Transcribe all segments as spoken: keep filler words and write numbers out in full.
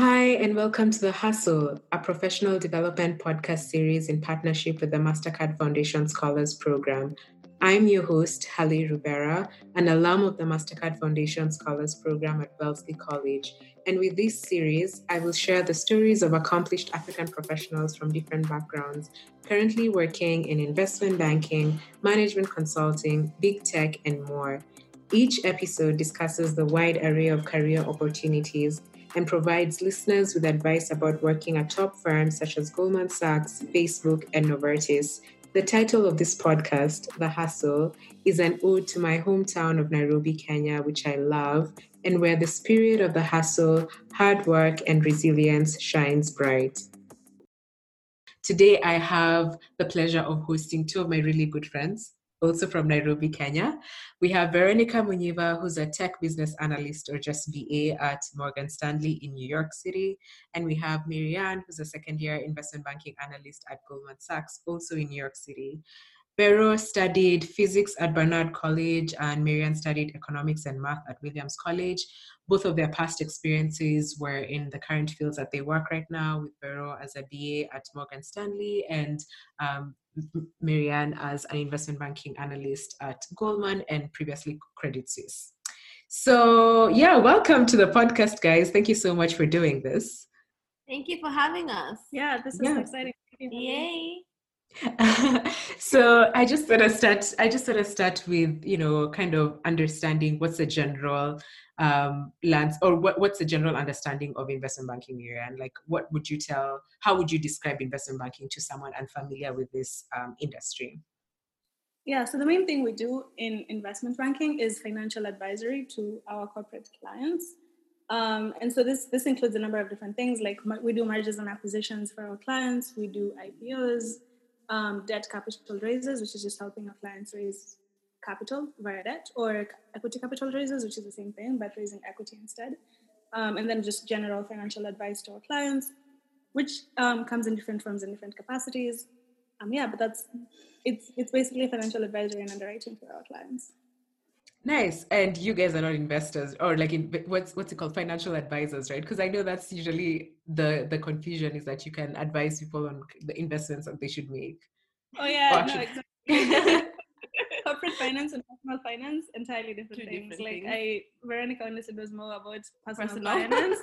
Hi, and welcome to The Hustle, a professional development podcast series in partnership with the Mastercard Foundation Scholars Program. I'm your host, Halle Rivera, an alum of the Mastercard Foundation Scholars Program at Wellesley College. And with this series, I will share the stories of accomplished African professionals from different backgrounds, currently working in investment banking, management consulting, big tech, and more. Each episode discusses the wide array of career opportunities and provides listeners with advice about working at top firms such as Goldman Sachs, Facebook, and Novartis. The title of this podcast, The Hustle, is an ode to my hometown of Nairobi, Kenya, which I love, and where the spirit of the hustle, hard work, and resilience shines bright. Today, I have the pleasure of hosting two of my really good friends, also from Nairobi, Kenya. We have Veronica Munyiva, who's a tech business analyst or just B A at Morgan Stanley in New York City. And we have Marianne, who's a second year investment banking analyst at Goldman Sachs, also in New York City. Vero studied physics at Barnard College and Marianne studied economics and math at Williams College. Both of their past experiences were in the current fields that they work right now, with Vero as a B A at Morgan Stanley and um, Marianne as an investment banking analyst at Goldman and previously Credit Suisse. So yeah, welcome to the podcast, guys. Thank you so much for doing this. Thank you for having us. Yeah, this is Yeah. so exciting. Yay. So I just sort of start. I just sort of start with you know kind of understanding what's the general um, lands or what what's the general understanding of investment banking area, and like what would you tell? How would you describe investment banking to someone unfamiliar with this um, industry? Yeah, so the main thing we do in investment banking is financial advisory to our corporate clients. Um, and so this this includes a number of different things, like we do mergers and acquisitions for our clients, we do I P Os, um, debt capital raises, which is just helping our clients raise capital via debt, or equity capital raises, which is the same thing, but raising equity instead. Um, and then just general financial advice to our clients, which um, comes in different forms and different capacities. Um, yeah, but that's it's it's basically financial advisory and underwriting for our clients. Nice. And you guys are not investors or like in, what's what's it called, financial advisors, right? Because I know that's usually the the confusion is that you can advise people on the investments that they should make. Oh yeah, Or no, actually- exactly. Corporate finance and personal finance, entirely different Two things. different like things. I, Veronica understood was more about personal, Personal. finance.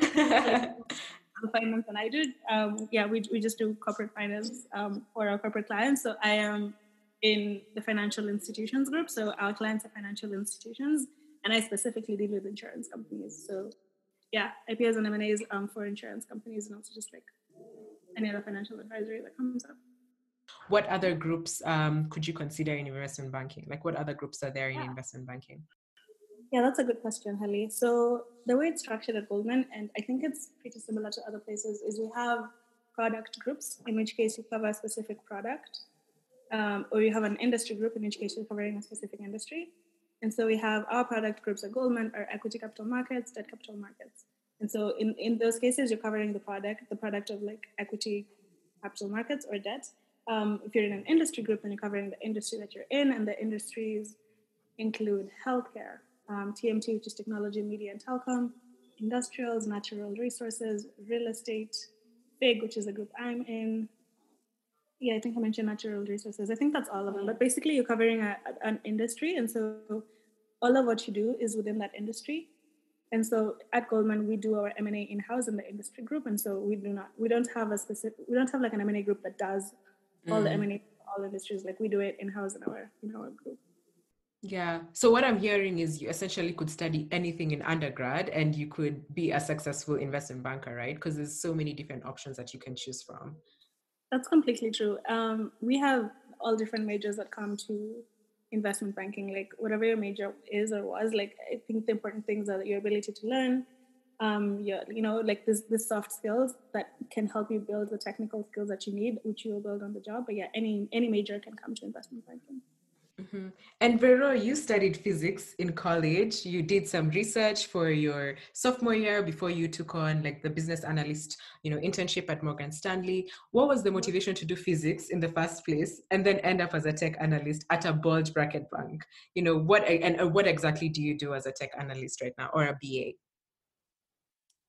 finance than I did. Um, yeah, we we just do corporate finance um, for our corporate clients. So I am in the financial institutions group. So our clients are financial institutions, and I specifically deal with insurance companies. So yeah, I P Os and M and As um, for insurance companies, and also just like any other financial advisory that comes up. What other groups um, could you consider in investment banking? Like what other groups are there in Yeah. investment banking? Yeah, that's a good question, Halle. So the way it's structured at Goldman, and I think it's pretty similar to other places, is we have product groups, in which case you cover a specific product, um, or you have an industry group, in which case you're covering a specific industry. And so we have our product groups at Goldman are equity capital markets, debt capital markets. And so in, in those cases, you're covering the product, the product of like equity capital markets or debt. Um, if you're in an industry group, then you're covering the industry that you're in, and the industries include healthcare, um, T M T, which is technology, media, and telecom, industrials, natural resources, real estate, F I G, which is the group I'm in. Yeah, I think I mentioned natural resources. I think that's all of them. But basically, you're covering a, an industry, and so all of what you do is within that industry. And so at Goldman, we do our M and A in-house in the industry group, and so we do not, we don't have a specific, we don't have like an M and A group that does all the M and A for all industries. Like we do it in-house in our in our group. Yeah. So what I'm hearing is you essentially could study anything in undergrad and you could be a successful investment banker, right? Because there's so many different options that you can choose from. That's completely true. Um, we have all different majors that come to investment banking, like whatever your major is or was. Like I think the important things are your ability to learn, um, your, you know, like this this soft skills that can help you build the technical skills that you need, which you will build on the job. But yeah, any any major can come to investment banking. Mm-hmm. And Vero, you studied physics in college. You did some research for your sophomore year before you took on like the business analyst, you know, internship at Morgan Stanley. What was the motivation to do physics in the first place, and then end up as a tech analyst at a bulge bracket bank? You know, what and what exactly do you do as a tech analyst right now, or a B A?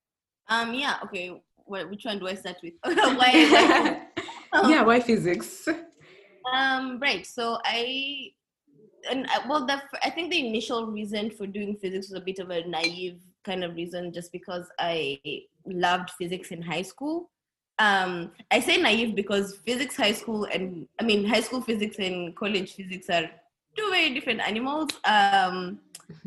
Um, yeah, okay. Well, which one do I start with? why, why? Yeah, why physics? Um, right. So I, and I, well, the I think the initial reason for doing physics was a bit of a naive kind of reason, just because I loved physics in high school. Um, I say naive because physics high school and I mean high school physics and college physics are two very different animals. Um,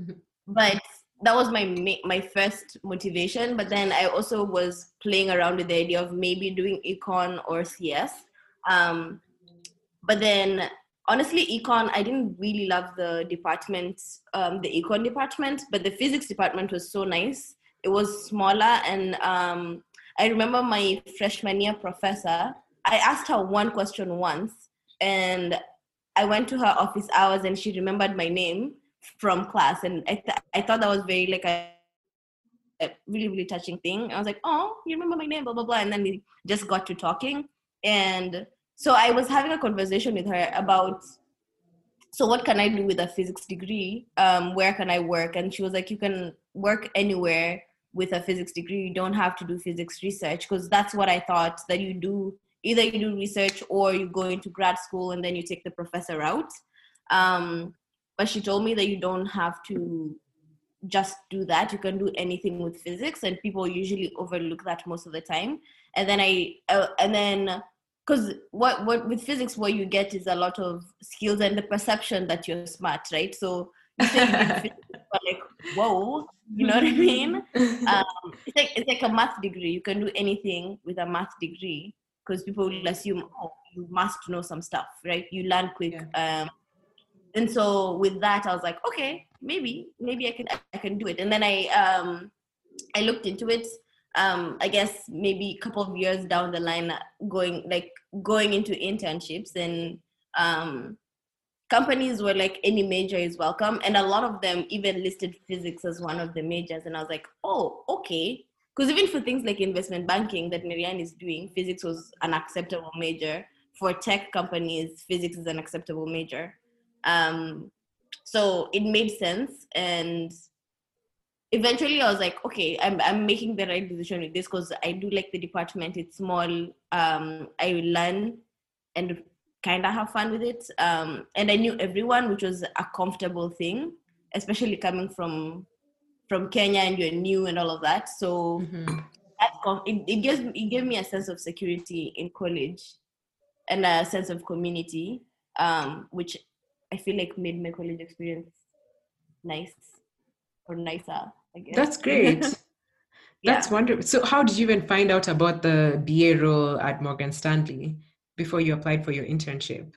but that was my my first motivation. But then I also was playing around with the idea of maybe doing econ or C S. Um, but then honestly, econ, I didn't really love the department, um, the econ department, but the physics department was so nice. It was smaller, and um, I remember my freshman year professor, I asked her one question once, and I went to her office hours, and she remembered my name from class, and I, th- I thought that was very like a, a really, really touching thing. I was like, oh, you remember my name, blah, blah, blah. And then we just got to talking. And so I was having a conversation with her about, so what can I do with a physics degree? Um, where can I work? And she was like, you can work anywhere with a physics degree. You don't have to do physics research, because that's what I thought, that you do, either you do research or you go into grad school and then you take the professor route. Um, but she told me that you don't have to just do that. You can do anything with physics, and people usually overlook that most of the time. And then I, uh, and then, because what, what with physics, what you get is a lot of skills and the perception that you're smart, right? So you say you did physics, but like, whoa, you know what I mean? Um, it's like it's like a math degree. You can do anything with a math degree, because people will assume, oh, you must know some stuff, right? You learn quick. Yeah. Um, and so with that, I was like, okay, maybe, maybe I can, I can do it. And then I, um, I looked into it. Um, I guess maybe a couple of years down the line, going like going into internships, and um, companies were like, any major is welcome, and a lot of them even listed physics as one of the majors. And I was like, oh, okay, because even for things like investment banking that Miriam is doing, physics was an acceptable major. For tech companies, physics is an acceptable major. Um, so it made sense, and eventually I was like, okay, I'm I'm making the right decision with this, because I do like the department. It's small. Um, I learn and kind of have fun with it. Um, and I knew everyone, which was a comfortable thing, especially coming from from Kenya, and you're new and all of that. So mm-hmm. that com- it, it gives it gave me a sense of security in college and a sense of community, um, which I feel like made my college experience nice or nicer, I guess. That's great. That's yeah. wonderful. So how did you even find out about the B A role at Morgan Stanley before you applied for your internship?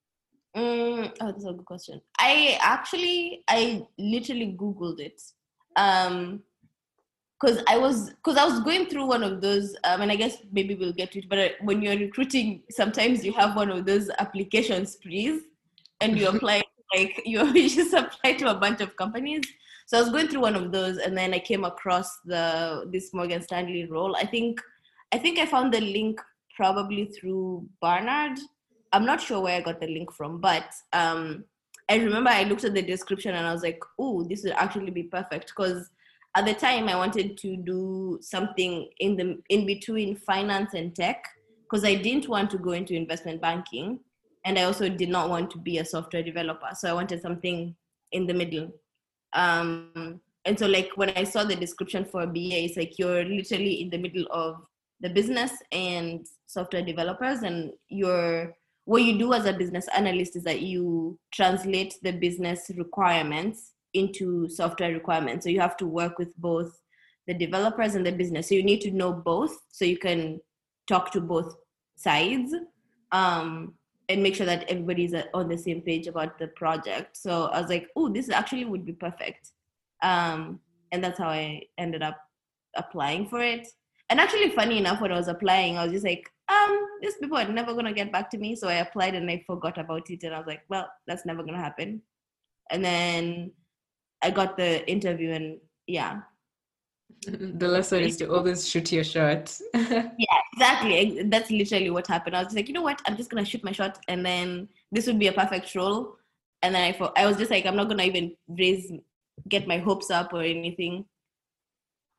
Mm, oh, that's a good question. I actually, I literally Googled it. Um, Because I was, because I was going through one of those, um, and I guess maybe we'll get to it. But when you're recruiting, sometimes you have one of those application sprees, and you apply like you, you just apply to a bunch of companies. So I was going through one of those, and then I came across the this Morgan Stanley role. I think, I think I found the link probably through Barnard. I'm not sure where I got the link from, but um, I remember I looked at the description and I was like, "Oh, this would actually be perfect," because at the time, I wanted to do something in the in between finance and tech, because I didn't want to go into investment banking, and I also did not want to be a software developer. So I wanted something in the middle. Um, and so, like when I saw the description for a B A, it's like you're literally in the middle of the business and software developers, and you're what you do as a business analyst is that you translate the business requirements into software requirements. So you have to work with both the developers and the business. So you need to know both, so you can talk to both sides, um, and make sure that everybody's on the same page about the project. So I was like, oh, this actually would be perfect. Um, and that's how I ended up applying for it. And actually, funny enough, when I was applying, I was just like, um, these people are never going to get back to me. So I applied and I forgot about it. And I was like, well, that's never going to happen. And then I got the interview, and yeah. The lesson is to always shoot your shot. Yeah, exactly. That's literally what happened. I was like, you know what? I'm just going to shoot my shot, and then this would be a perfect role. And then I, I was just like, I'm not going to even raise, get my hopes up or anything.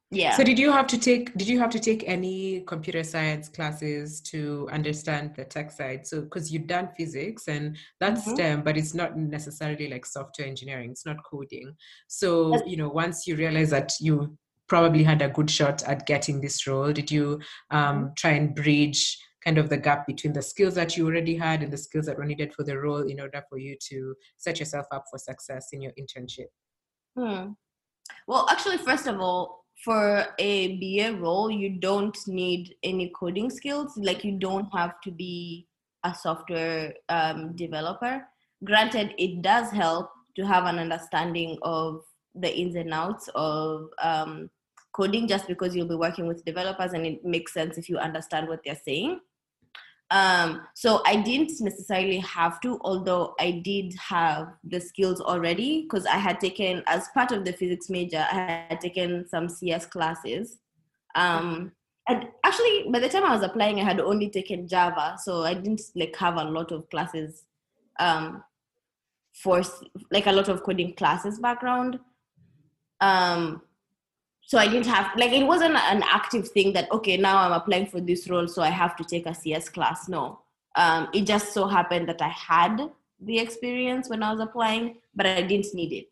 Yeah. So did you have to take did you have to take any computer science classes to understand the tech side? So because you've done physics and that's Mm-hmm. STEM, but it's not necessarily like software engineering, it's not coding. So, you know, once you realize that you probably had a good shot at getting this role, did you um, Mm-hmm. try and bridge kind of the gap between the skills that you already had and the skills that were needed for the role in order for you to set yourself up for success in your internship? Hmm. Well, actually, first of all, for a B A role, you don't need any coding skills. Like, you don't have to be a software um, developer. Granted, it does help to have an understanding of the ins and outs of um, coding, just because you'll be working with developers, and it makes sense if you understand what they're saying. Um, so I didn't necessarily have to, although I did have the skills already, because I had taken, as part of the physics major, I had taken some C S classes. Um, and actually, by the time I was applying, I had only taken Java, so I didn't like have a lot of classes um, for like a lot of coding classes background. Um, so I didn't have, like, it wasn't an active thing that, okay, now I'm applying for this role, so I have to take a C S class. No. Um, it just so happened that I had the experience when I was applying, but I didn't need it.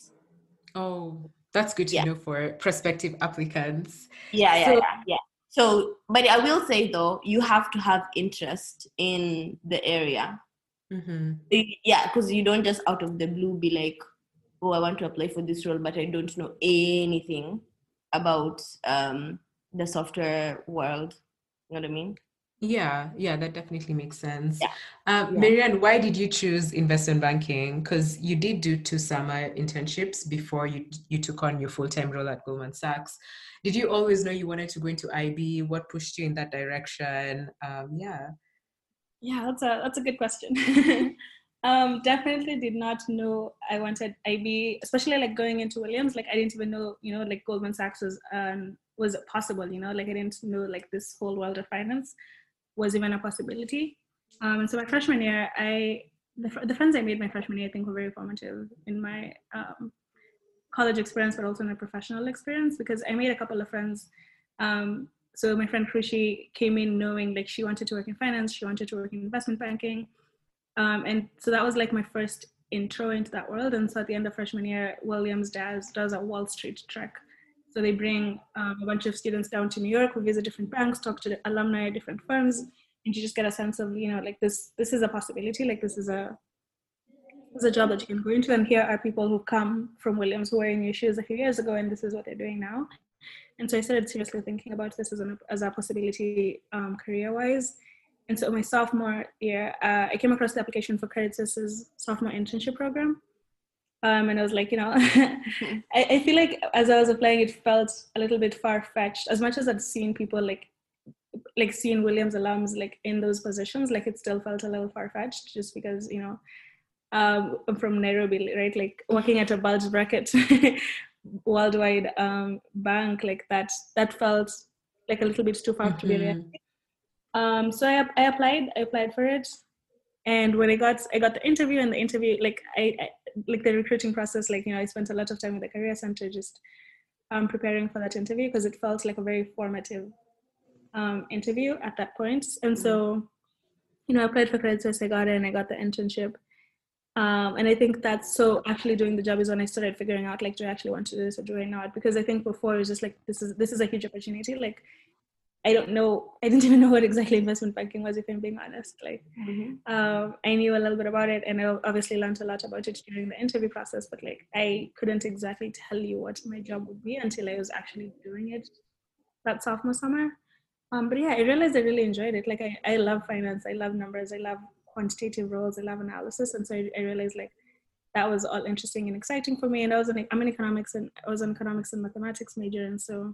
Oh, that's good to Yeah. know for prospective applicants. Yeah, yeah, So, yeah, yeah. So, but I will say, though, you have to have interest in the area. mm-hmm. Yeah, because you don't just out of the blue be like, oh, I want to apply for this role, but I don't know anything about um, the software world. You know what I mean? Yeah, yeah, that definitely makes sense. Yeah. Um, Yeah. Marianne, why did you choose investment banking? Because you did do two summer internships before you you took on your full-time role at Goldman Sachs. Did you always know you wanted to go into I B? What pushed you in that direction? Um, yeah. Yeah, that's a that's a good question. um, definitely did not know I wanted I B, especially like going into Williams. Like I didn't even know, you know, like Goldman Sachs was um, was possible. You know, like I didn't know like this whole world of finance was even a possibility. Um, and so my freshman year, I the, the friends I made my freshman year, I think, were very formative in my um, college experience, but also in my professional experience, because I made a couple of friends. Um, so my friend Krushi came in knowing like she wanted to work in finance, she wanted to work in investment banking. Um, and so that was like my first intro into that world. And so at the end of freshman year, Williams does, does a Wall Street trek. So they bring um, a bunch of students down to New York, we visit different banks, talk to the alumni at different firms, and you just get a sense of, you know, like this, this is a possibility, like this is a, this is a job that you can go into. And here are people who come from Williams who were in your shoes a few years ago, and this is what they're doing now. And so I started seriously thinking about this as, an, as a possibility um, career-wise. And so my sophomore year, uh, I came across the application for Credit Suisse's sophomore internship program. Um, and I was like, you know, I, I feel like as I was applying, it felt a little bit far-fetched. As much as I'd seen people like, like seeing Williams alums like in those positions, like it still felt a little far-fetched, just because, you know, um, I'm from Nairobi, right? Like working at a bulge bracket worldwide um, bank, like that, that felt like a little bit too far mm-hmm. to be realistic. Um, so I, I applied, I applied for it. And when I got, I got the interview and the interview, like I, I like the recruiting process, like, you know, I spent a lot of time with the Career Center just um, preparing for that interview, because it felt like a very formative um, interview at that point. And so, you know, I applied for Credit Suisse, I got it, and I got the internship. Um, and I think that's, so actually doing the job is when I started figuring out, like, do I actually want to do this or do I not? Because I think before it was just like, this is, this is a huge opportunity. Like, I don't know, I didn't even know what exactly investment banking was, if I'm being honest. Like, mm-hmm. um, I knew a little bit about it, and I obviously learned a lot about it during the interview process, but like, I couldn't exactly tell you what my job would be until I was actually doing it that sophomore summer. Um, but yeah, I realized I really enjoyed it. Like, I, I love finance, I love numbers, I love quantitative roles, I love analysis. And so I, I realized like, that was all interesting and exciting for me. And I was an, I'm an economics and I was an economics and mathematics major. And so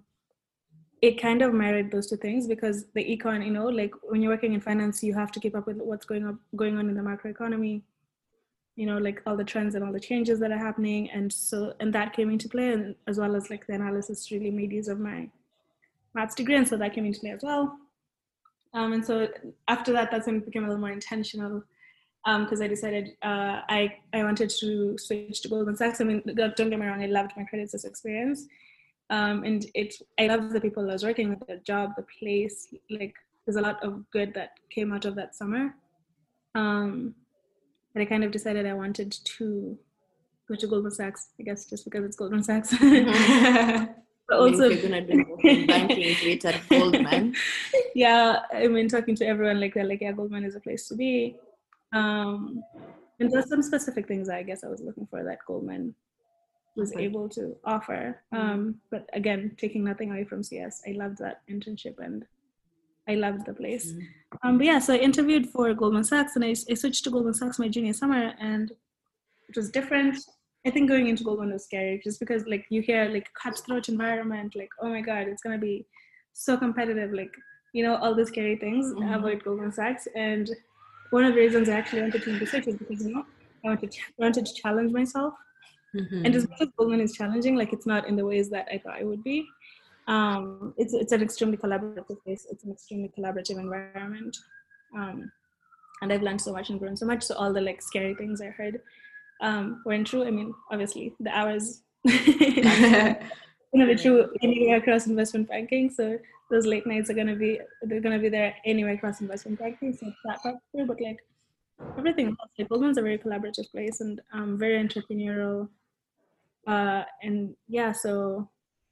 it kind of married those two things, because the econ, you know, like when you're working in finance, you have to keep up with what's going on, going on in the macroeconomy, you know, like all the trends and all the changes that are happening. And so, and that came into play, and as well as like the analysis really made use of my maths degree. And so that came into play as well. Um, and so after that, that's when it became a little more intentional, because um, I decided uh, I, I wanted to switch to Goldman Sachs. I mean, don't get me wrong, I loved my Credit Suisse experience. Um, and it, I love the people I was working with, the job, the place, like there's a lot of good that came out of that summer. Um, and I kind of decided I wanted to go to Goldman Sachs, I guess, just because it's Goldman Sachs. Mm-hmm. But also, I mean, if you're gonna do banking, do it at Goldman. Yeah, I mean, talking to everyone, like they're like, yeah, Goldman is a place to be. Um, and there's some specific things I guess I was looking for that Goldman was Okay. able to offer. Um, but again, taking nothing away from C S, I loved that internship and I loved the place. Mm-hmm. Um, but yeah, so I interviewed for Goldman Sachs, and I, I switched to Goldman Sachs my junior summer, and it was different. I think going into Goldman was scary just because like you hear like cutthroat environment, like, oh my God, it's going to be so competitive, like, you know, all the scary things mm-hmm. about Goldman Sachs. And one of the reasons I actually wanted to research is because, you know, I wanted to, I wanted to challenge myself. Mm-hmm. And just because Goldman is challenging, like it's not in the ways that I thought it would be. Um, it's it's an extremely collaborative place. It's an extremely collaborative environment. Um, and I've learned so much and grown so much. So all the like scary things I heard um, weren't true. I mean, obviously the hours going to be true anywhere across investment banking. So those late nights are going to be, they're going to be there anywhere across investment banking. So that part's true, but like everything else, like Goldman's a very collaborative place and um, very entrepreneurial. Uh, and yeah, so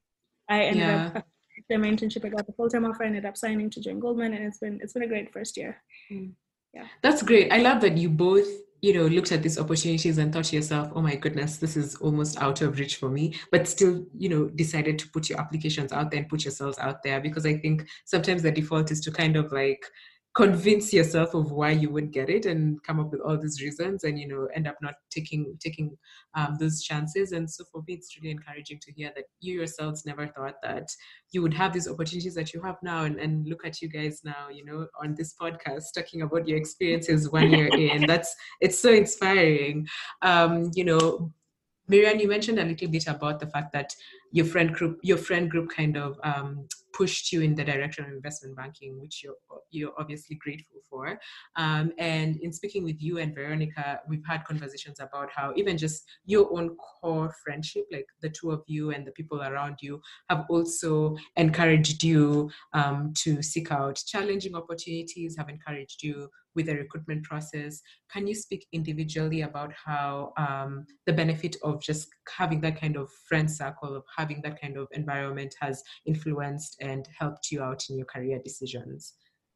I ended yeah. up after my internship, I got the full-time offer, I ended up signing to join Goldman, and it's been it's been a great first year. Mm. Yeah, that's great. I love that you both, you know, looked at these opportunities and thought to yourself, oh my goodness, this is almost out of reach for me, but still, you know, decided to put your applications out there and put yourselves out there, because I think sometimes the default is to kind of like convince yourself of why you would get it and come up with all these reasons and, you know, end up not taking taking um, those chances. And so for me, it's really encouraging to hear that you yourselves never thought that you would have these opportunities that you have now. And, and look at you guys now, you know, on this podcast, talking about your experiences one year in. That's, it's so inspiring. Um, you know, Miriam, you mentioned a little bit about the fact that your friend group, your friend group kind of um, pushed you in the direction of investment banking, which you're, you're obviously grateful for. Um, and in speaking with you and Veronica, we've had conversations about how even just your own core friendship, like the two of you and the people around you, have also encouraged you um, to seek out challenging opportunities, have encouraged you with the recruitment process. Can you speak individually about how um, the benefit of just having that kind of friend circle, of having that kind of environment has influenced and helped you out in your career decisions?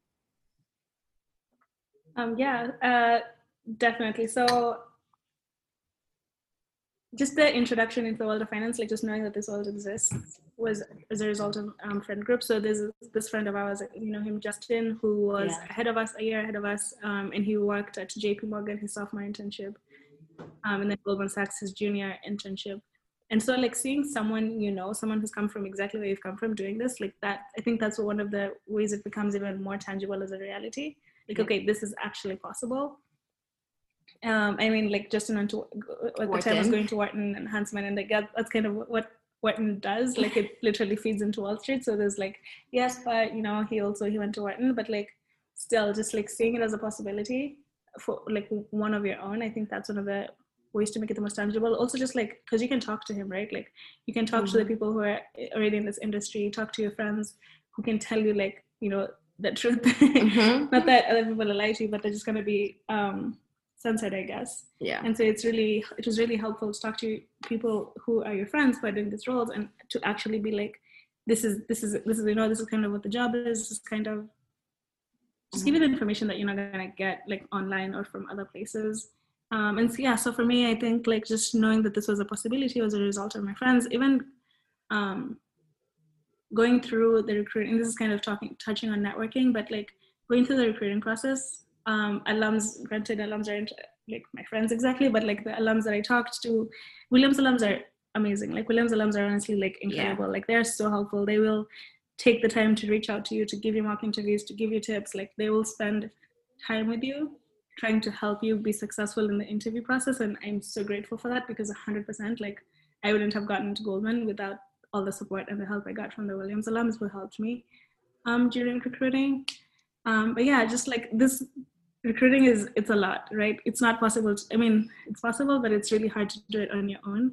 Um, yeah, uh, definitely. So just the introduction into the world of finance, like just knowing that this world exists, was as a result of um, friend groups. So there's this friend of ours, you know him, Justin, who was yeah. ahead of us, a year ahead of us, um, and he worked at J P Morgan, his sophomore internship, um, and then Goldman Sachs, his junior internship. And so like seeing someone, you know, someone who's come from exactly where you've come from doing this, like that, I think that's one of the ways it becomes even more tangible as a reality. Like, okay, this is actually possible. Um, I mean, like Justin went to, at the time was going to Wharton and Huntsman, and like that, that's kind of what Wharton does. Like it literally feeds into Wall Street. So there's like, yes, but you know, he also, he went to Wharton, but like still just like seeing it as a possibility for like one of your own. I think that's one of the ways to make it the most tangible. Also just like, cause you can talk to him, right? Like you can talk mm-hmm. to the people who are already in this industry, talk to your friends who can tell you like, you know, the truth. Mm-hmm. Not that other people are lying to you, but they're just going to be, um, censored, I guess. Yeah. And so it's really, it was really helpful to talk to people who are your friends who are doing these roles and to actually be like, this is, this is, this is, you know, this is kind of what the job is. This is kind of just mm-hmm. give you the information that you're not going to get like online or from other places. Um, and so, yeah, so for me, I think like just knowing that this was a possibility was a result of my friends, even um, going through the recruiting, this is kind of talking, touching on networking, but like going through the recruiting process, Um, alums, granted alums aren't like my friends exactly, but like the alums that I talked to, Williams alums are amazing. Like Williams alums are honestly like incredible. Yeah. Like they're so helpful. They will take the time to reach out to you, to give you mock interviews, to give you tips. Like they will spend time with you, trying to help you be successful in the interview process. And I'm so grateful for that because one hundred percent like I wouldn't have gotten to Goldman without all the support and the help I got from the Williams alums who helped me um, during recruiting. Um, but yeah, just like this, recruiting is, it's a lot, right? It's not possible. To, I mean, it's possible, but it's really hard to do it on your own.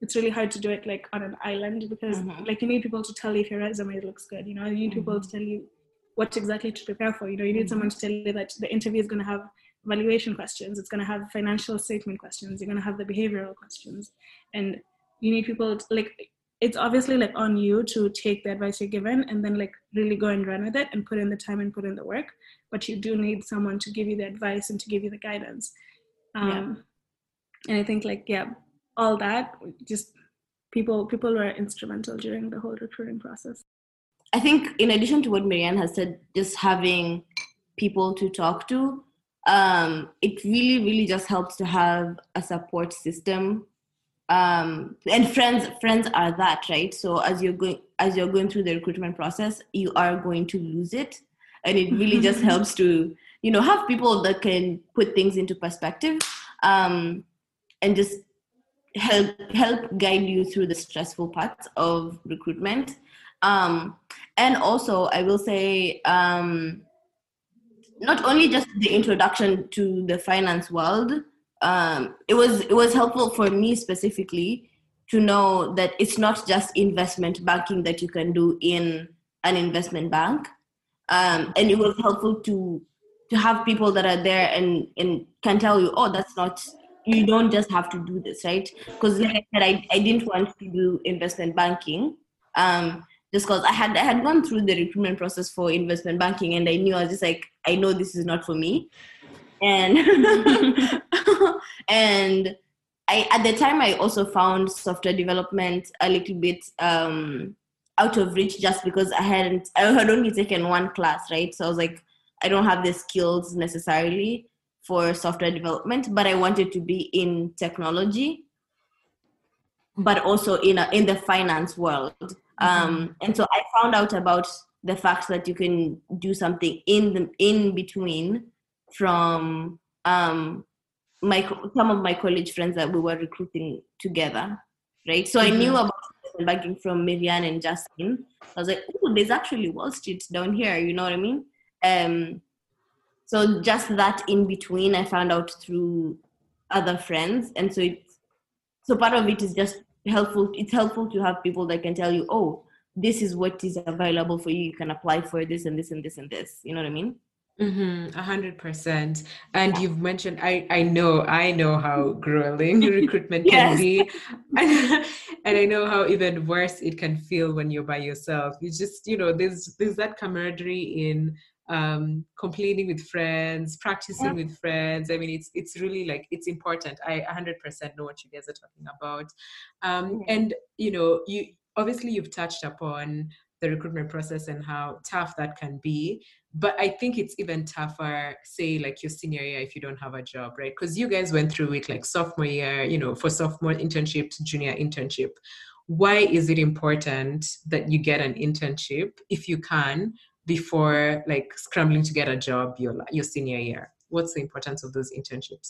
it's really hard to do it like on an island because mm-hmm. like you need people to tell you if your resume looks good, you know, you need mm-hmm. people to tell you what exactly to prepare for, you know, you need mm-hmm. someone to tell you that the interview is going to have valuation questions, it's going to have financial statement questions, you're going to have the behavioral questions, and you need people to, like, it's obviously like on you to take the advice you're given and then like really go and run with it and put in the time and put in the work, but you do need someone to give you the advice and to give you the guidance. Um, yeah. And I think like, yeah, all that, just people, people were instrumental during the whole recruiting process. I think in addition to what Marianne has said, just having people to talk to, um, it really, really just helps to have a support system. Um, and friends, friends are that, right? So as you're going, as you're going through the recruitment process, you are going to lose it. And it really just helps to, you know, have people that can put things into perspective, um, and just help, help guide you through the stressful parts of recruitment. Um, and also I will say, um, not only just the introduction to the finance world, um, it was it was helpful for me specifically to know that it's not just investment banking that you can do in an investment bank. Um, and it was helpful to to have people that are there and, and can tell you, oh, that's not, you don't just have to do this, right? Because like I said, I, I didn't want to do investment banking. Um, just because I had I had gone through the recruitment process for investment banking and I knew, I was just like, I know this is not for me. And and I at the time I also found software development a little bit um, out of reach just because I hadn't I had only taken one class, right? So I was like, I don't have the skills necessarily for software development, but I wanted to be in technology, but also in a, in the finance world. Mm-hmm. Um, and so I found out about the fact that you can do something in the in between from um, my some of my college friends that we were recruiting together, right? So mm-hmm. I knew about banking from Marianne and Justin. I was like, oh, there's actually Wall Street down here, you know what I mean? Um, so just that in between, I found out through other friends, and so it's so part of it is just helpful. It's helpful to have people that can tell you, oh, this is what is available for you. You can apply for this and this and this and this. You know what I mean? Mm-hmm, a hundred percent. And you've mentioned, I, I know, I know how grueling recruitment can be. And, and I know how even worse it can feel when you're by yourself. It's just, you know, there's, there's that camaraderie in um, complaining with friends, practicing yeah. with friends. I mean, it's, it's really like, it's important. I a hundred percent know what you guys are talking about. Um, mm-hmm. And, you know, you, obviously you've touched upon the recruitment process and how tough that can be. But I think it's even tougher, say, like your senior year if you don't have a job, right? Because you guys went through it like sophomore year, you know, for sophomore internship to junior internship. Why is it important that you get an internship, if you can, before like scrambling to get a job your, your senior year? What's the importance of those internships?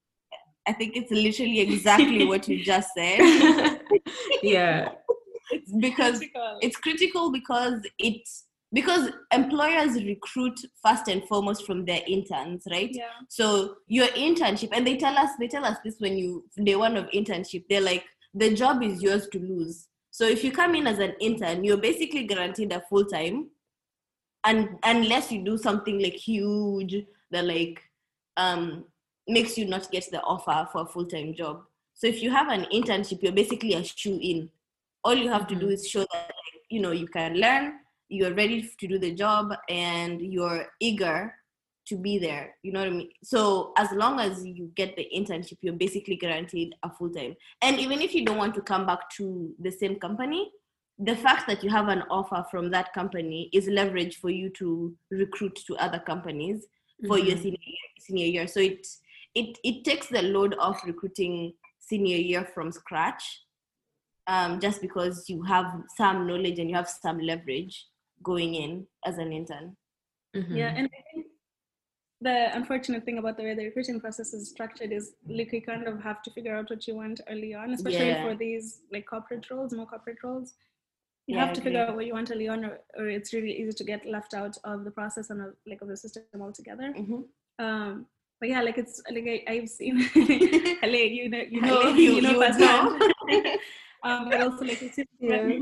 I think it's literally exactly what you just said. Yeah. It's because critical. It's critical because it's because employers recruit first and foremost from their interns, right? Yeah. So your internship, and they tell us they tell us this when you day one of internship, they're like, the job is yours to lose. So if you come in as an intern, you're basically guaranteed a full time, and unless you do something like huge that like um makes you not get the offer for a full time job. So if you have an internship, you're basically a shoe in. All you have mm-hmm. to do is show that, like, you know, you can learn, you're ready to do the job, and you're eager to be there. You know what I mean? So as long as you get the internship, you're basically guaranteed a full-time. And even if you don't want to come back to the same company, the fact that you have an offer from that company is leverage for you to recruit to other companies for mm-hmm. your senior year, senior year. So it, it, it takes the load off recruiting senior year from scratch. Um, just because you have some knowledge and you have some leverage going in as an intern. Mm-hmm. Yeah, and I think the unfortunate thing about the way the recruiting process is structured is like you kind of have to figure out what you want early on, especially yeah. for these like corporate roles, more corporate roles. You yeah, have to figure out what you want early on, or, or it's really easy to get left out of the process and of, like of the system altogether. Mm-hmm. Um, but yeah, like it's like I, I've seen Hale, you know, you know, you, you know, you would firsthand. know. um, but also like it's just Yeah.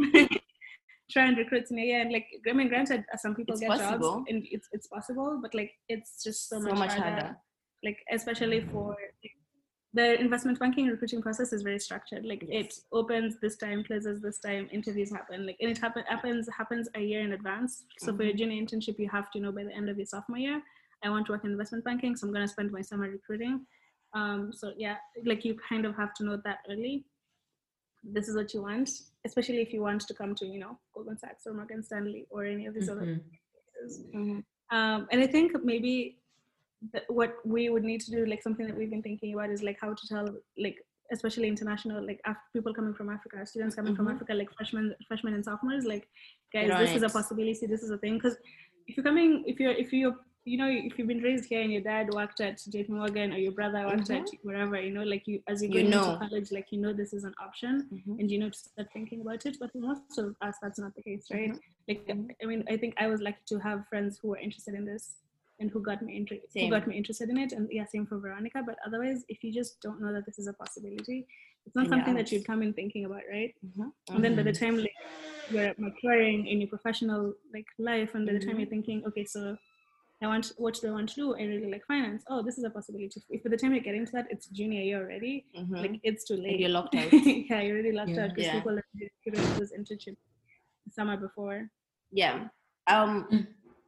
try and recruit in a year. And like, I mean, granted, some people It's get possible. jobs, and it's it's possible, but like it's just so, So much, much harder. harder. Like especially for like, the investment banking recruiting process is very structured. Like Yes. it opens this time, closes this time, interviews happen. Like and it happen, happens happens a year in advance. So Mhm. for your junior internship, you have to know by the end of your sophomore year, I want to work in investment banking, so I'm going to spend my summer recruiting. Um, so yeah, like you kind of have to know that early. This is what you want, especially if you want to come to, you know, Goldman Sachs or Morgan Stanley or any of these other Mhm. places. Mhm. Um, and I think maybe th- what we would need to do, like something that we've been thinking about, is like how to tell, like especially international, like af- people coming from Africa, students coming from Mhm. Africa, like freshmen, freshmen and sophomores, like guys, Get on this is a it. possibility, this is a thing. Because if you're coming, if you're, if you're, you know, if you've been raised here and your dad worked at J P Morgan or your brother worked Mhm. at wherever, you know, like you, as you're You going know. into college, like you know this is an option, Mhm. and you know to start thinking about it. But for most of us, that's not the case, right? Mhm. Like, Mhm. I mean, I think I was lucky to have friends who were interested in this and who got me inter- who Same. got me interested in it. And yeah, same for Veronica. But otherwise, if you just don't know that this is a possibility, it's not And you're something out. that you'd come in thinking about, right? Mhm. And then by the Mhm. time like you're maturing in your professional like life, and by the time Mhm. you're thinking, okay, so I want, what do I want to do? I really like finance. Oh, this is a possibility. If by the time you're getting to that, it's junior year already, Mhm. like it's too late. And you're locked out. Yeah, you're already locked Yeah. out because Yeah. people have given those internship the summer before. Yeah. Um. Mm.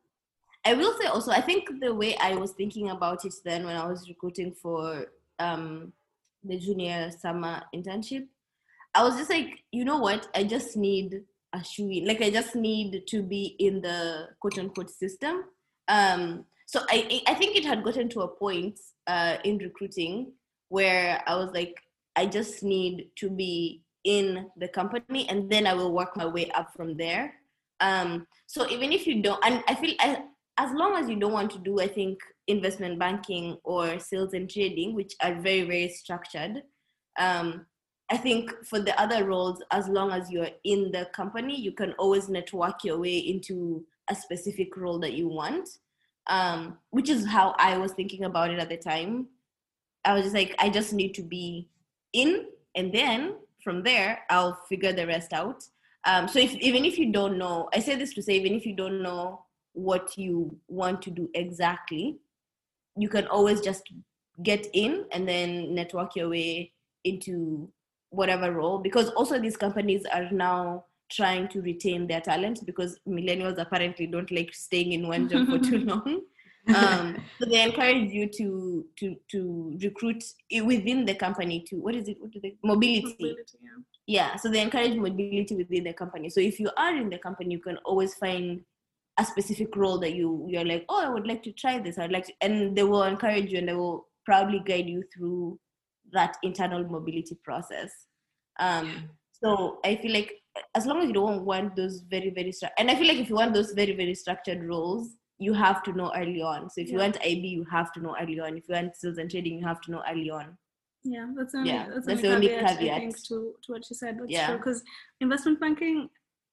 I will say also, I think the way I was thinking about it then when I was recruiting for um the junior summer internship, I was just like, you know what? I just need a shoe in. Like I just need to be in the quote unquote system. Um, so I I think it had gotten to a point uh, in recruiting where I was like, I just need to be in the company, and then I will work my way up from there. Um, so even if you don't, and I feel I, as long as you don't want to do, I think, investment banking or sales and trading, which are very very structured. Um, I think for the other roles, as long as you're in the company, you can always network your way into a specific role that you want, um, which is how I was thinking about it at the time. I was just like, I just need to be in, and then from there, I'll figure the rest out. Um, so if, even if you don't know, I say this to say, even if you don't know what you want to do exactly, you can always just get in and then network your way into whatever role, because also these companies are now trying to retain their talent, because millennials apparently don't like staying in one job for too long. Um, so they encourage you to to to recruit within the company to, what is it? What do they? Mobility. Mobility, yeah. Yeah. So they encourage mobility within the company. So if you are in the company, you can always find a specific role that you you're like, oh, I would like to try this. I'd like to, and they will encourage you and they will probably guide you through that internal mobility process. Um, so I feel like as long as you don't want those very very stru- and I feel like if you want those very very structured roles, you have to know early on. So if you Yeah. want I B, you have to know early on. If you want sales and trading, you have to know early on. Yeah, that's the only, Yeah, that's, that's the the only only caveat, I caveat. think, to, to what you said. That's Yeah. true, because investment banking,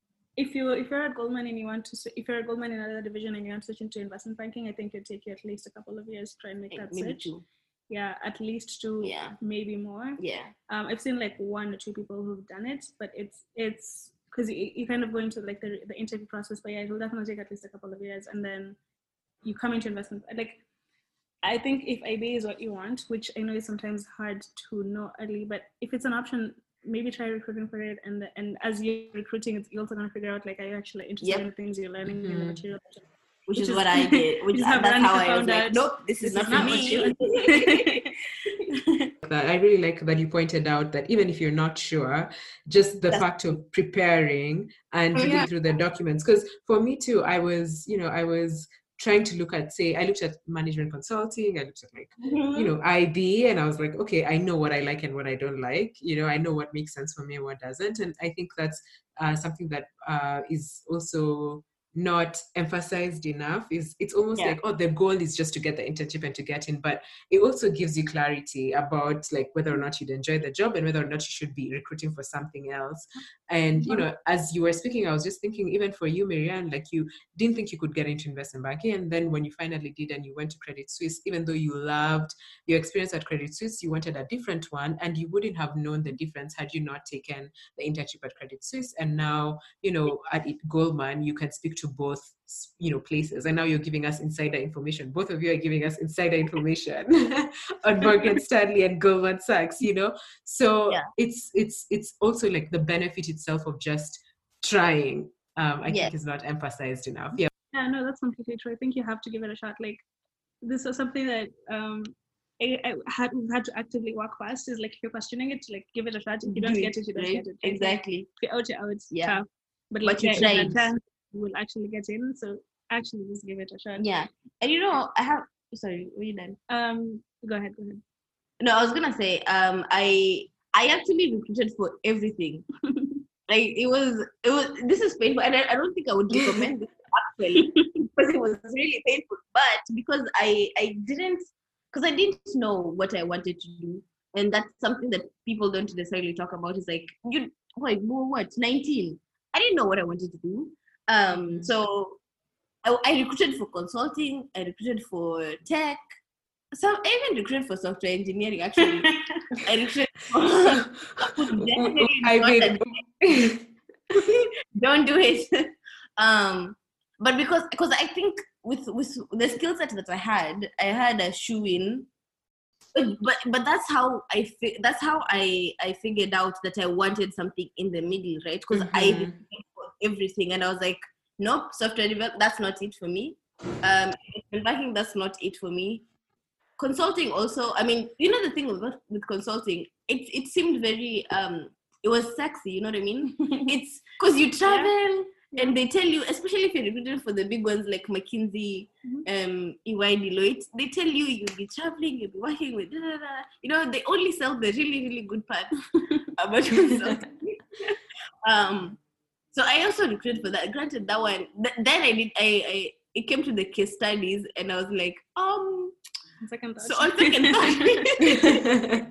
if you if you're at Goldman and you want to, if you're at Goldman in another division and you want to switch into investment banking, I think it'd take you at least a couple of years to try and make Like that maybe switch. two. Yeah, at least two, Yeah. maybe more. Yeah. Um, I've seen like one or two people who've done it, but it's it's because you, you kind of go into like the the interview process, but yeah, it will definitely take at least a couple of years, and then you come into investment. Like, I think if I B is what you want, which I know is sometimes hard to know early, but if it's an option, maybe try recruiting for it. And and as you're recruiting, it's, you're also going to figure out, like, are you actually interested Yep. in the things you're learning Mm-hmm. in the material? Which, Which is, is what I did. Which is is how that's how Veronica I was found like, out, nope, this, this is not is for not what she me. That I really like that you pointed out that even if you're not sure, just the That's- fact of preparing and Oh, reading yeah. through the documents. Because for me too, I was, you know, I was trying to look at, say, I looked at management consulting, I looked at like, you know, I B, and I was like, okay, I know what I like and what I don't like. You know, I know what makes sense for me and what doesn't. And I think that's uh, something that uh, is also not emphasized enough. Is it's almost Yeah. like, oh, the goal is just to get the internship and to get in, but it also gives you clarity about like whether or not you'd enjoy the job and whether or not you should be recruiting for something else. And you know, as you were speaking, I was just thinking, even for you, Marianne, like you didn't think you could get into investment banking, and then when you finally did and you went to Credit Suisse, even though you loved your experience at Credit Suisse, you wanted a different one, and you wouldn't have known the difference had you not taken the internship at Credit Suisse. And now, you know, at Goldman, you can speak to both, you know, places, and now you're giving us insider information. Both of you are giving us insider information on Morgan Stanley and Goldman Sachs, you know. So Yeah. it's it's it's also like the benefit itself of just trying. Um, I Yeah. think is not emphasized enough. Yeah. Yeah, no, that's completely true. I think you have to give it a shot. Like this is something that um I, I had we've had to actively walk past. Is like if you're questioning it, like give it a shot. If you don't Do get it, it, you don't right? get it. Right? Exactly. If you're out, you're out. It's Yeah. tough. But But like you yeah, if you tried. chance, you will actually get in. So actually, just give it a shot. Yeah. And you know, I have. Sorry, were you done? Um, go ahead. Go ahead. No, I was gonna say, um, I I actually recruited for everything. Like it was, it was. This is painful, and I, I don't think I would recommend this actually because it was really painful. But because I I didn't, because I didn't know what I wanted to do, and that's something that people don't necessarily talk about. Is like you, like what, nineteen? I didn't know what I wanted to do. Um, so I, I recruited for consulting. I recruited for tech. So I even recruited for software engineering. Actually, I recruited for. I mean, don't do it. Um, but because because I think with with the skill set that I had, I had a shoe in. But, but but that's how I fi- that's how I I figured out that I wanted something in the middle, right? Because I Mhm. recruited for everything, and I was like, nope, software development, that's not it for me. Um, banking, that's not it for me. Consulting also, I mean, you know the thing with with consulting, it it seemed very um it was sexy, you know what I mean? It's because you travel Yeah. and they tell you, especially if you're recruited for the big ones like McKinsey, Mhm. um, E Y, Deloitte, they tell you you'll be traveling, you'll be working with da, da, da. You know, they only sell the really, really good part about consulting. um so I also recruited for that. Granted, that one th- then I did I, I it came to the case studies and I was like, um Second thought. so on second thought,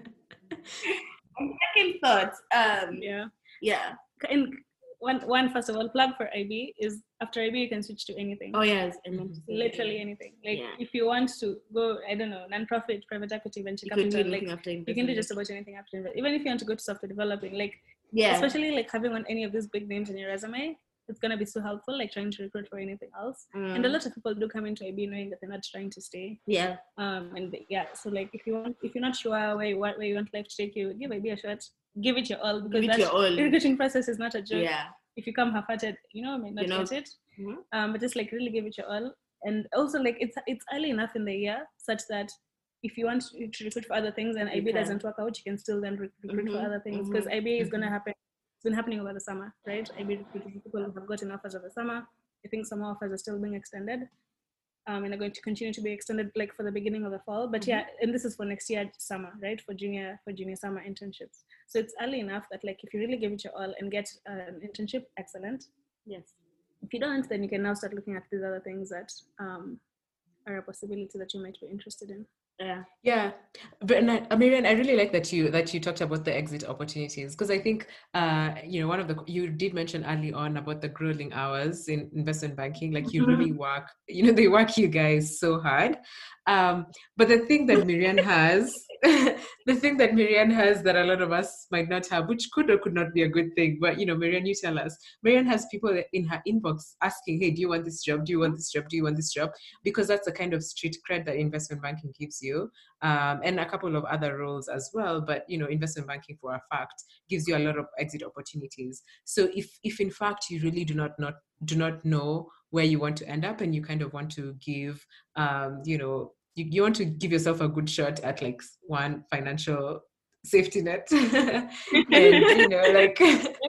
on second thought, um, yeah. yeah. In one, one first of all, plug for I B is after I B you can switch to anything. Oh yes, I meant to say Literally anything. Like Yeah. if you want to go, I don't know, non-profit, private equity, venture You can do capital, anything like after you can do investment. just about anything after investment. Even if you want to go to software developing, like Yeah, especially like having on any of these big names in your resume, it's gonna be so helpful. Like trying to recruit for anything else. And a Mm, lot of people do come into I B knowing that they're not trying to stay. yeah, Um, and yeah, so like if you want, if you're not sure where you, where you want life to take you, give I B a shot. Give it your all because Give it that your all. recruiting process is not a joke. yeah. If you come half-hearted, you know, may not You know, get it. mhm. Um, but just like really give it your all. And also like it's it's early enough in the year such that if you want to recruit for other things and You I B can. doesn't work out, you can still then rec- recruit for Mhm, other things mhm. because I B is going to happen. It's been happening over the summer, right? I B recruiting people have gotten offers over the summer. I think some offers are still being extended. Um, and are going to continue to be extended like for the beginning of the fall. But Mm-hmm. yeah, and this is for next year summer, right? For junior for junior summer internships. So it's early enough that like if you really give it your all and get uh, an internship, excellent. Yes. If you don't, then you can now start looking at these other things that um, are a possibility that you might be interested in. Yeah. Yeah, but and I, Miriam, I really like that you that you talked about the exit opportunities because I think uh you know one of the you did mention early on about the grueling hours in investment banking, like you really work, you know, they work you guys so hard. Um, but the thing that Miriam has, the thing that Miriam has that a lot of us might not have, which could or could not be a good thing, but you know, Miriam, you tell us. Miriam has people in her inbox asking, "Hey, do you want this job? Do you want this job? Do you want this job?" Because that's the kind of street cred that investment banking gives you. Um, and a couple of other roles as well. But you know, investment banking for a fact gives you a lot of exit opportunities. So if if in fact you really do not not do not know where you want to end up, and you kind of want to give, um, you know, you, you want to give yourself a good shot at like one financial safety net, and you know, like.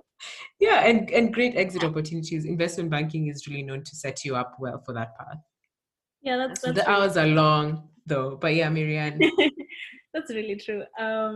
Yeah, and, and great exit opportunities. Investment banking is really known to set you up well for that path. Yeah, that's, that's the really hours are long though, but yeah, Marianne. That's really true. Um,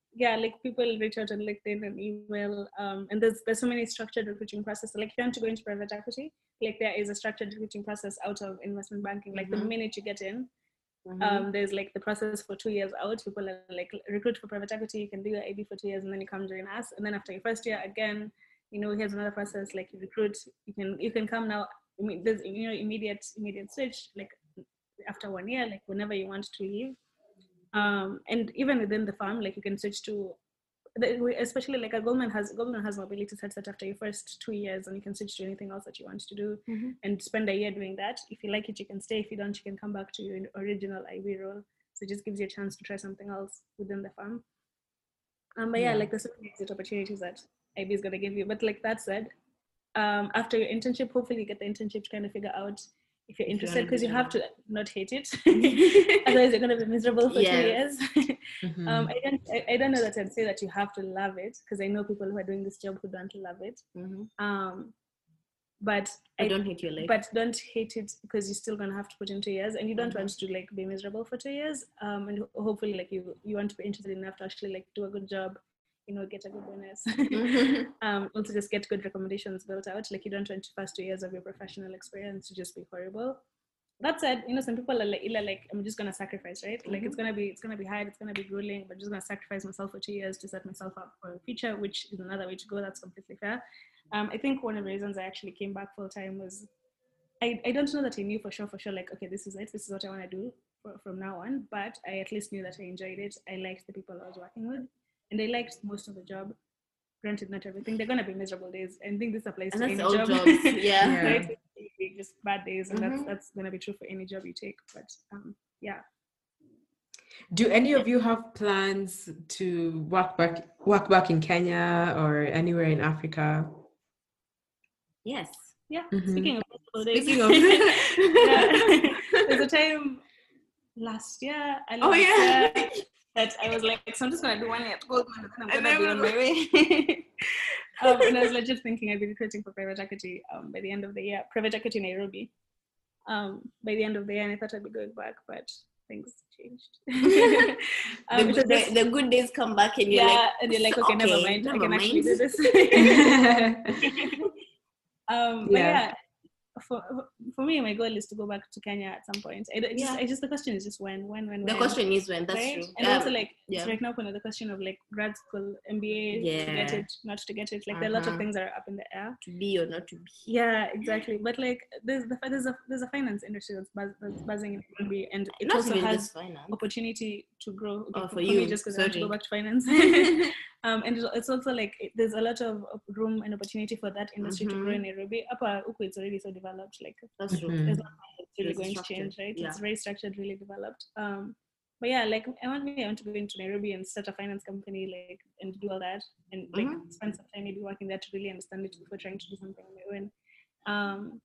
yeah, like people reach out on LinkedIn and email, um, and there's there's so many structured recruiting processes. Like if you want to go into private equity, like there is a structured recruiting process out of investment banking. Like mm-hmm. the minute you get in, mm-hmm. um, there's like the process for two years out. People are like recruit for private equity. You can do your A B for two years, and then you come join us. And then after your first year, again, you know, here's another process. Like you recruit, you can you can come now. I mean, there's you know immediate immediate switch. Like after one year, like whenever you want to leave. Um, and even within the firm, like you can switch to, especially like a Goldman has Goldman has mobility sets that after your first two years, and you can switch to anything else that you want to do, mm-hmm. and spend a year doing that. If you like it, you can stay. If you don't, you can come back to your original I B role. So it just gives you a chance to try something else within the firm. Um, but yeah, yeah. like there's so many exit opportunities that I B is gonna give you. But like that said, um, after your internship, hopefully you get the internship to kind of figure out if you're interested, because you have to not hate it. Otherwise, you're going to be miserable for yes. two years. mm-hmm. um, I, don't, I, I don't know that I'd say that you have to love it, because I know people who are doing this job who don't love it. Mm-hmm. Um, but I don't hate your life. But don't hate it, because you're still going to have to put in two years, and you don't mm-hmm. want to like be miserable for two years. Um, and hopefully, like you, you want to be interested enough to actually like do a good job. You know, get a good bonus. mm-hmm. um, also just get good recommendations built out. Like you don't want to first two years of your professional experience to just be horrible. That said, you know, some people are like, like I'm just gonna sacrifice, right? Mm-hmm. Like it's gonna be, it's gonna be hard, it's gonna be grueling, but I'm just gonna sacrifice myself for two years to set myself up for the future, which is another way to go. That's completely fair. Um, I think one of the reasons I actually came back full time was, I, I don't know that I knew for sure, for sure, like, okay, this is it, this is what I want to do for, from now on, but I at least knew that I enjoyed it. I liked the people I was working with. And I liked most of the job. Granted, not everything. They're gonna be miserable days. And I think this applies and to any job. Jobs. Yeah. yeah. Right? Just bad days, and mm-hmm. that's that's gonna be true for any job you take. But um, yeah. Do any of you have plans to work back work back in Kenya or anywhere in Africa? Yes. Yeah. Mm-hmm. Speaking of miserable days. Speaking of yeah. There's a time last year. Oh yeah. Year, that I was like, so I'm just gonna do one year at Goldman, and then I'm gonna be on my way. um, and I was legit thinking I'd be recruiting for private equity um, by the end of the year, private equity Nairobi. Um, by the end of the year, and I thought I'd be going back, but things changed. um, the, good, the, the good days come back, and you're yeah, like, and you're like, okay, okay never mind, never I can mind. actually do this. um, but yeah. yeah. For for me, my goal is to go back to Kenya at some point. I, I, just, yeah. I just the question is just when, when, when. The when, question is when. That's right? true. And um, also like yeah. it's right now, the question of like grad school, M B A, yeah. to get it, not to get it. Like uh-huh. there are a lot of things that are up in the air. To be or not to be. Yeah, exactly. But like there's the there's a there's a finance industry that's, buzz, that's buzzing in M B A, and it not also has finance. opportunity to grow. Okay, oh, for, for you, me, just because I want to go back to finance. Um, and it's also like it, there's a lot of room and opportunity for that industry mm-hmm. to grow in Nairobi. Upper Uku, it's already so developed. Like that's true. Mm-hmm. There's not much really going to change, right? Yeah. It's very structured, really developed. Um, but yeah, like I want me, I want to go into Nairobi and start a finance company, like and do all that, and like mm-hmm. spend some time maybe working there to really understand it before trying to do something on my own. Um,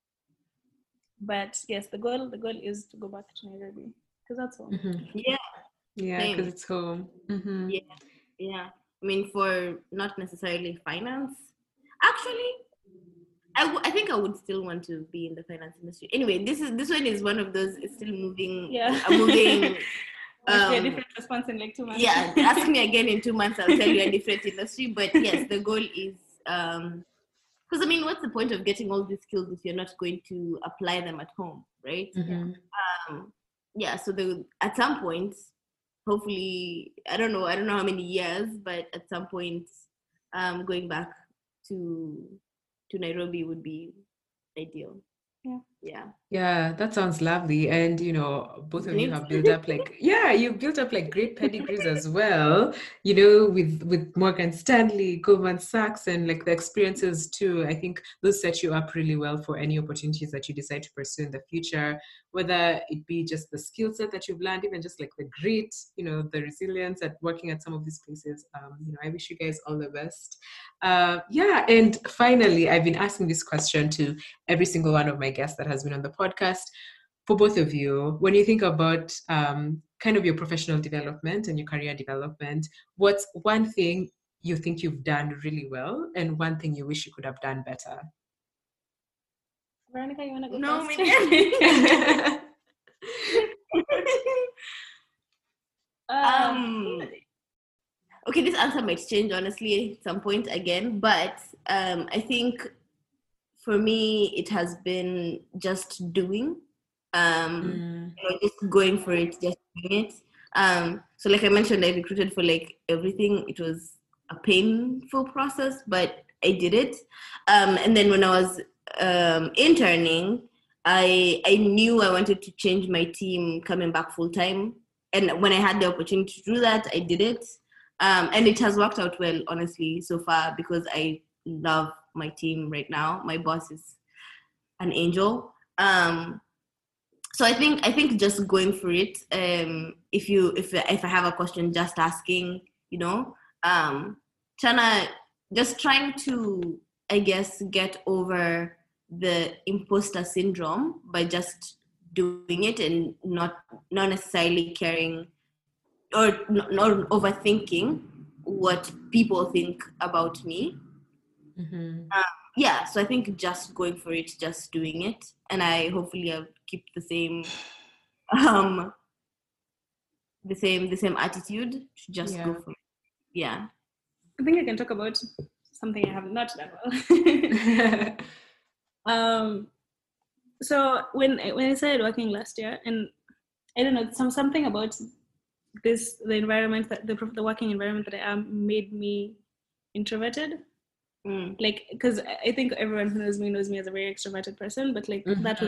but yes, the goal the goal is to go back to Nairobi because that's home. Mm-hmm. Yeah, yeah, because it's home. Mm-hmm. Yeah, yeah. I mean, for not necessarily finance. Actually, I, w- I think I would still want to be in the finance industry. Anyway, this is this one is one of those. It's still moving. Yeah, uh, moving. Um, a different response in like two months. Yeah, ask me again in two months. I'll tell you a different industry. But yes, the goal is um, because I mean, what's the point of getting all these skills if you're not going to apply them at home, right? Mm-hmm. Um, yeah. So the at some point. Hopefully, I don't know, I don't know how many years, but at some point, um, going back to to Nairobi would be ideal. Yeah. Yeah. Yeah, that sounds lovely. And, you know, both of you have built up like, yeah, you've built up like great pedigrees as well, you know, with, with Morgan Stanley, Goldman Sachs, and like the experiences too. I think those set you up really well for any opportunities that you decide to pursue in the future, whether it be just the skill set that you've learned, even just like the grit, you know, the resilience at working at some of these places. Um, you know, I wish you guys all the best. Uh, yeah. And finally, I've been asking this question to every single one of my guests that has been on the podcast. For both of you, when you think about um, kind of your professional development and your career development, what's one thing you think you've done really well and one thing you wish you could have done better? Veronica, you want to go no, first? No, um, um, okay, this this answer might change, honestly, at some point again. But um, I think for me, it has been just doing, um, mm. you know, just going for it, just doing it. Um, so like I mentioned, I recruited for like everything. It was a painful process, but I did it. Um, and then when I was um, interning, I I knew I wanted to change my team coming back full time. And when I had the opportunity to do that, I did it. Um, and it has worked out well, honestly, so far, because I love my team right now. My boss is an angel. Um, so I think I think just going for it. Um, if you if if I have a question, just asking, you know, um, trying just trying to, I guess, get over the imposter syndrome by just doing it and not not necessarily caring or not, not overthinking what people think about me. Mm-hmm. Um, yeah, so I think just going for it, just doing it, and I hopefully I'll keep the same, um, the same the same attitude to just yeah. go for it. Yeah, I think I can talk about something I have not done well. um, so when when I started working last year, and I don't know, some something about this the environment that the the working environment that I am made me introverted. Mm. Like, because I think everyone who knows me knows me as a very extroverted person, but like mm-hmm. that was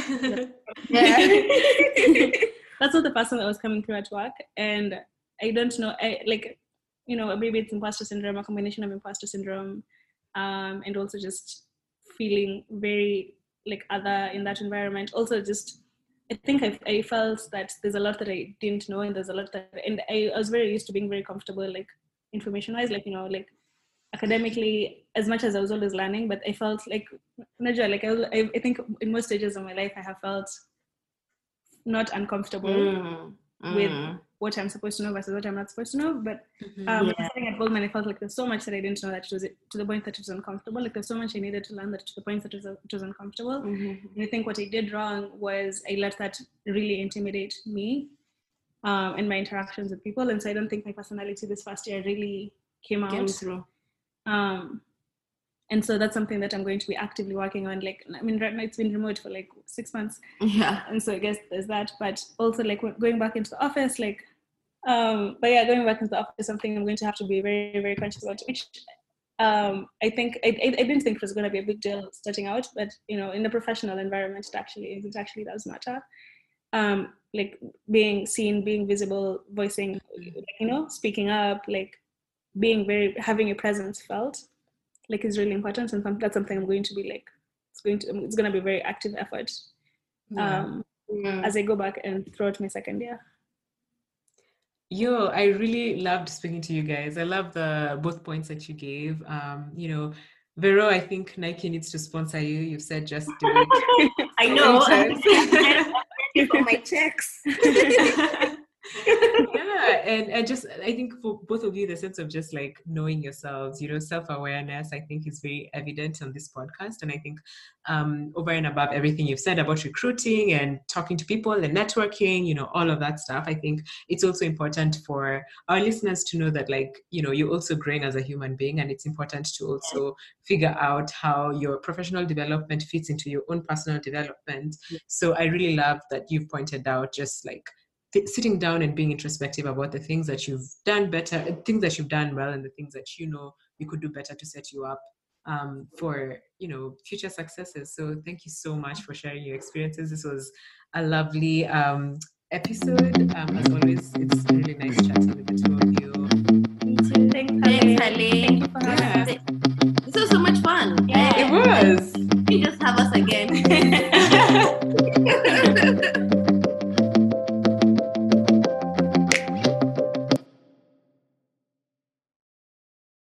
yeah that's not the person that was coming through at work. And I don't know, I like, you know, maybe it's imposter syndrome, a combination of imposter syndrome, um, and also just feeling very like other in that environment. Also, just I think I, I felt that there's a lot that I didn't know, and there's a lot that, and I, I was very used to being very comfortable, like information-wise, like, you know, like academically, as much as I was always learning, but I felt like, like I, I think in most stages of my life, I have felt not uncomfortable mm, mm. with what I'm supposed to know versus what I'm not supposed to know. But um, yeah. sitting at Goldman, I felt like there's so much that I didn't know that it was to the point that it was uncomfortable. Like there's so much I needed to learn that to the point that it was, it was uncomfortable. Mm-hmm. And I think what I did wrong was I let that really intimidate me um, and my interactions with people. And so I don't think my personality this first year really came out. Came through. Um, and so that's something that I'm going to be actively working on. Like, I mean, right now it's been remote for like six months. Yeah. And so I guess there's that, but also like going back into the office, like, um, but yeah, going back into the office is something I'm going to have to be very, very conscious about, which um, I think, I, I didn't think it was going to be a big deal starting out, but, you know, in the professional environment, it actually, it actually does matter. Um, like being seen, being visible, voicing, you know, speaking up, like, being very, having a presence felt like is really important, and that's something I'm going to be like, it's going to, it's going to be a very active effort um, yeah. as I go back and throughout my second year. Yo, I really loved speaking to you guys. I love the both points that you gave. Um, you know, Vero, I think Nike needs to sponsor you. You've said just do it. I know. I'm ready for my checks. Yeah, and I just I think for both of you, the sense of just like knowing yourselves, you know, self-awareness, I think is very evident on this podcast. And I think um, over and above everything you've said about recruiting and talking to people and networking, you know, all of that stuff, I think it's also important for our listeners to know that, like, you know, you're also growing as a human being, and it's important to also figure out how your professional development fits into your own personal development. So I really love that you've pointed out just like sitting down and being introspective about the things that you've done better, things that you've done well, and the things that you know you could do better to set you up um, for, you know, future successes. So thank you so much for sharing your experiences. This was a lovely um, episode. Um, as always, it's really nice chatting with the two of you. Thanks, Halle. Thanks, Halle. Thank you for having us.